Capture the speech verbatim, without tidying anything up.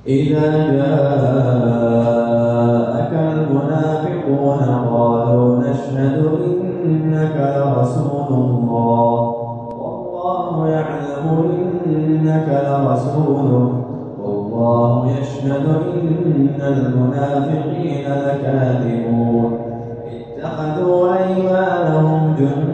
إذا جاءك المنافقون قالوا نشهد إنك لرسول الله والله يعلم إنك لرسوله والله يشهد إن المنافقين لكاذبون اتخذوا أيمانهم جنة